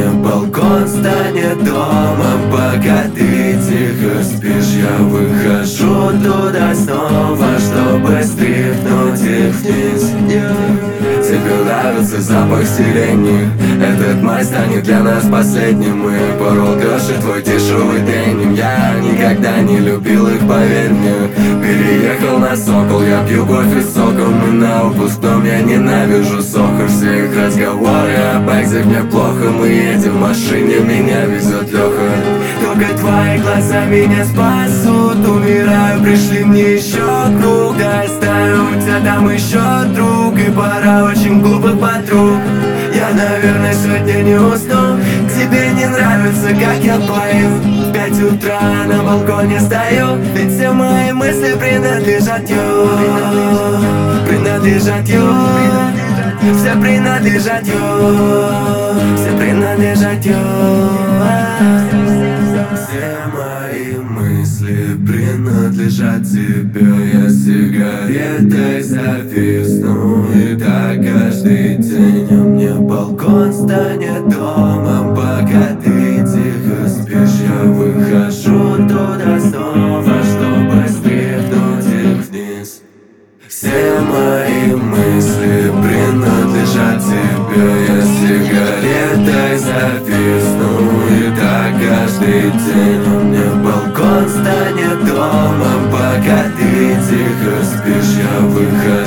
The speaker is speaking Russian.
мне балкон станет домом, пока ты тихо спишь. Я выхожу туда снова, чтобы стряхнуть их вниз. Тебе нравится запах сирени, этот май станет для нас последним. И порол крошит твой дешевый деним. Я никогда не любил их, поверь мне. Переехал на Сокол, я пью кофе с соком. И на выпускном я ненавижу Сохо. Все их разговоры об экзе мне плохо. Мы едем в машине, меня везет Леха. Только твои глаза меня спасут. Умираю, пришли мне еще круг. Оставлю у тебя там еще друг. И пора очень глупых подруг. Я, наверное, сегодня не усну. Тебе не нравится, как я пою. В 5 утра на балконе стою. Ведь все мои мысли принадлежат ю. Принадлежат ю. Все принадлежат ю. Все принадлежат ю. Все мои мысли принадлежат тебе. Я сигаретой зависну. И так каждый день. А мне балкон станет домом, пока ты тихо спишь. Я выхожу туда снова, чтобы стряхнуть их вниз. Все мои мысли принадлежат тебе. Я сигаретой зависну. И так каждый день. А мне балкон станет домом, пока ты тихо спишь. Я выхожу